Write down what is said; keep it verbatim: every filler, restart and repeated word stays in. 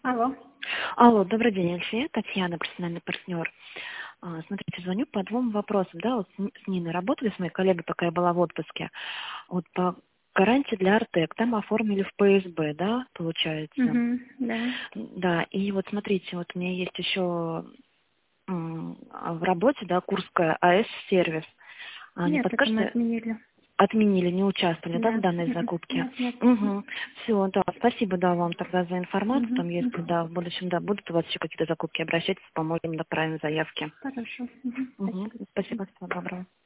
Алло. Алло, добрый день, Альфия, Татьяна, профессиональный партнер. А, Смотрите, звоню по двум вопросам. Да, вот с Ни- с Ниной работали, с моей коллегой, пока я была в отпуске. Вот по гарантии для Артек, там оформили в П С Б, да, получается. Угу, да. Да, и вот смотрите, вот у меня есть еще м, а в работе, да, Курская А С сервис. А не Нет, это мы подскажете, отменили. отменили, не участвовали, да, в Да. данной Мгм. закупке? Нет, нет. Угу. Все, да, спасибо, да, вам тогда за информацию. Угу. Там, если, Угу. да, в будущем, да, будут у вас еще какие-то закупки, обращайтесь, поможем на правильной заявке. Хорошо. Угу. Угу. Спасибо. Спасибо, всего доброго.